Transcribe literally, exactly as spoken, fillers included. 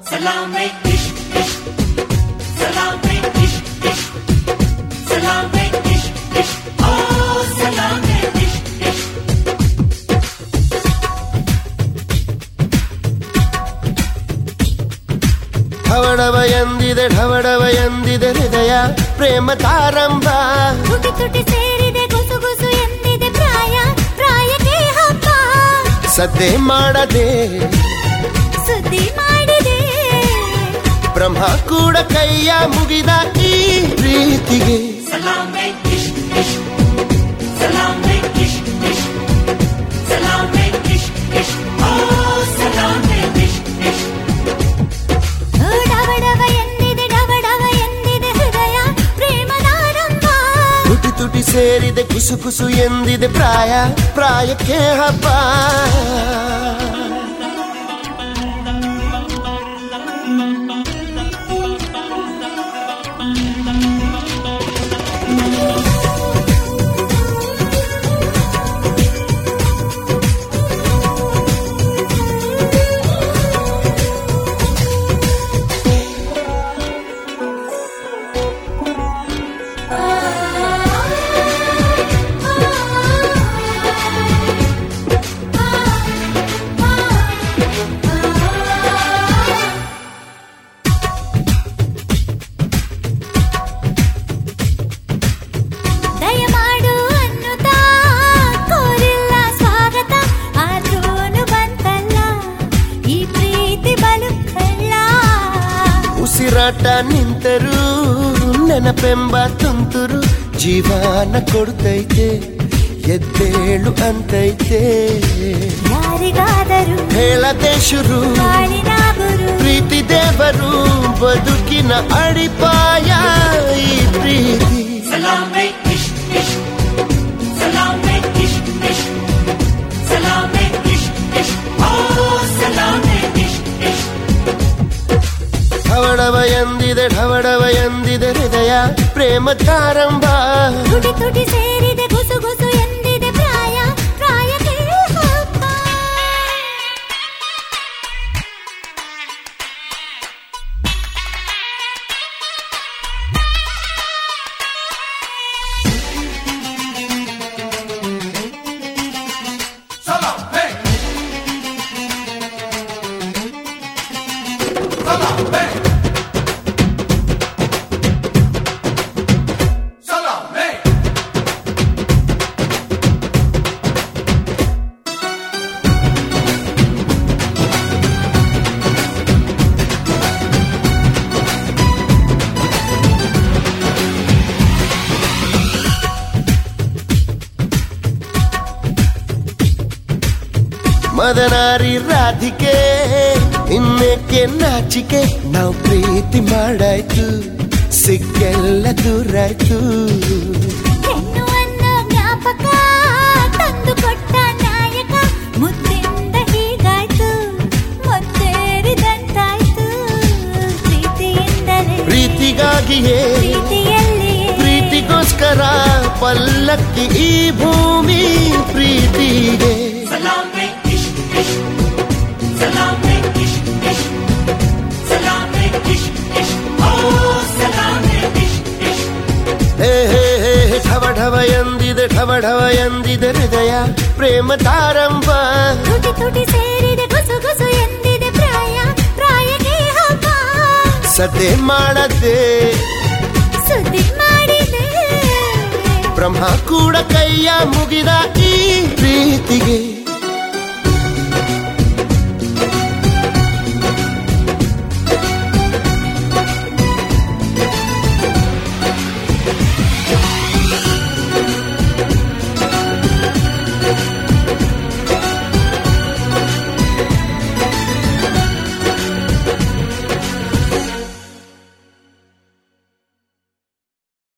ಸಲಾಮೆ ಇಶ್ಕ್ ಇಶ್ಕ್ ಸಲಾಮೆ ಇಶ್ಕ್ ಇಶ್ಕ್ ಸಲಾಮೆ ಇಶ್ಕ್ ಇಶ್ಕ್ ಓ ಸಲಾಮೆ ಇಶ್ಕ್ ಇಶ್ಕ್ ಢವಡವ ಎಂದಿದೆ ಢವಡವ ಎಂದಿದೆ ಹೃದಯ ಪ್ರೇಮ ತಾರಂಭ ತುಟಿ ತುಟಿ ಸೇರಿದೆ ಗುಸು ಗುಸು ಎಂದಿದೆ ಪ್ರಾಯ ಪ್ರಾಯಕ್ಕೆ ಹಬ್ಬ ಸದ್ದೆ ಮಾಡದೆ ಸುದ್ದಿ ಮಾಡಿದೆ ಬ್ರಹ್ಮ ಕೂಡ ಕೈಯ ಮುಗಿದ ಈ ಪ್ರೀತಿಗೆ ಸಲಾಮೆ ಇಶ್ಕ್ ಇಶ್ಕ್ ಸಲಾಮೆ ಇಶ್ಕ್ ಇಶ್ಕ್ ಸಲಾಮೆ ಇಶ್ಕ್ ಇಶ್ಕ್ ಓ ಸಲಾಮೆ ಇಶ್ಕ್ ಇಶ್ಕ್ ಡವಡವ ಎಂದಿದೆ ಡವಡವ ಎಂದಿದೆ ಹೃದಯ ಪ್ರೇಮದಾರಂಭ ತುಟಿ ತುಟಿ ಸೇರಿದೆ ಕುಸು ಕುಸು ಎಂದಿದೆ ಪ್ರಾಯ ಪ್ರಾಯಕ್ಕೆ ಹಬ್ಬ ದಯಮಾಡು ಅನ್ನುತ್ತಾ ಕೋರಿಲ್ಲ ಸ್ವಾಗತ ಆದ್ರೂನು ಬಂತಲ್ಲ ಈ ಪ್ರೀತಿ ಬಲು ಕಳ್ಳ ಉಸಿರಾಟ ನಿಂತರೂ ನೆನಪೆಂಬ ತುಂತುರು ಜೀವನ ಕೊಡ್ತೈತೆ ಎದ್ದೇಳು ಅಂತೈತೆ ಯಾರಿಗಾದರೂ ಹೇಳದೆ ಶುರು ಬಾಳಿನ ಗುರು ಪ್ರೀತಿ ದೇವರು ಬದುಕಿನ ಅಡಿಪಾಯ ಈ ಪ್ರೀತಿ ಸಲಾಮೆ ಇಶ್ಕ್ ಇಶ್ಕ್ ಸಲಾಮೆ ಇಶ್ಕ್ ಇಶ್ಕ್ ಸಲಾಮೆ ಇಶ್ಕ್ ಇಶ್ಕ್ ಓ ಸಲಾಮೆ ಇಶ್ಕ್ ಇಶ್ಕ್ ಢವಡವ ಎಂದಿದೆ ಢವಡವ ಎಂದಿದೆ ಹೃದಯ ಪ್ರೇಮ ತಾರಂಭ ತುಟಿ ತುಟಿ ಸೇರಿದೆ ಗುಸು ಗುಸು ಎಂದಿದೆ ಪ್ರಾಯ ಪ್ರಾಯಕ್ಕೆ ಹಬ್ಬ ಸಲಾಮೆ ಸಲಾಮೆ ಸಲಾಮೆ ಮದನಾರಿ ರಾಧಿಕೆ ಇನ್ನೇಕೆ ನಾಚಿಕೆ ನಾವು ಪ್ರೀತಿ ಮಾಡಾಯ್ತು ಸಿಕ್ಕೆಲ್ಲ ದೂರಾಯ್ತು ಹೆಣ್ಣು ಅನ್ನೋ ಜ್ಞಾಪಕ ತಂದು ಕೊಟ್ಟ ನಾಯಕ ಮುದ್ದಿಂದ ಹೀಗಾಯ್ತು ಮುತ್ತೇರಿದಂತಾಯ್ತು ಪ್ರೀತಿಯಿಂದಲೇ ಪ್ರೀತಿಗಾಗಿಯೇ ಪ್ರೀತಿಯಲ್ಲಿಯೇ ಪ್ರೀತಿಗೋಸ್ಕರ ಪಲ್ಲಕ್ಕಿ ಈ ಭೂಮಿ ಪ್ರೀತಿಗೆ ಸಲಾಮೆ ಇಶ್ಕ್ ಇಶ್ಕ್ ಸಲಾಮೆ ಇಶ್ಕ್ ಇಶ್ಕ್ ಸಲಾಮೆ ಇಶ್ಕ್ ಇಶ್ಕ್ ಓ ಸಲಾಮೆ ಇಶ್ಕ್ ಇಶ್ಕ್ ಹೇ ಹೇ ಹೇ ಢವ ಢವ ಎಂದಿದೆ ಢವ ಢವ ಎಂದಿದೆ ಹೃದಯ ಪ್ರೇಮ ತಾರಂಭ ತುಟಿ ತುಟಿ ಸೇರಿದೆ ಗುಸು ಗುಸು ಎಂದಿದೆ ಪ್ರಾಯ ಪ್ರಾಯಕ್ಕೆ ಹಬ್ಬ ಸದ್ದೆ ಮಾಡದೆ ಸುದ್ದಿ ಮಾಡಿದೆ ಬ್ರಹ್ಮ ಕೂಡ ಕೈಯ ಮುಗಿದ ಈ ಪ್ರೀತಿಗೆ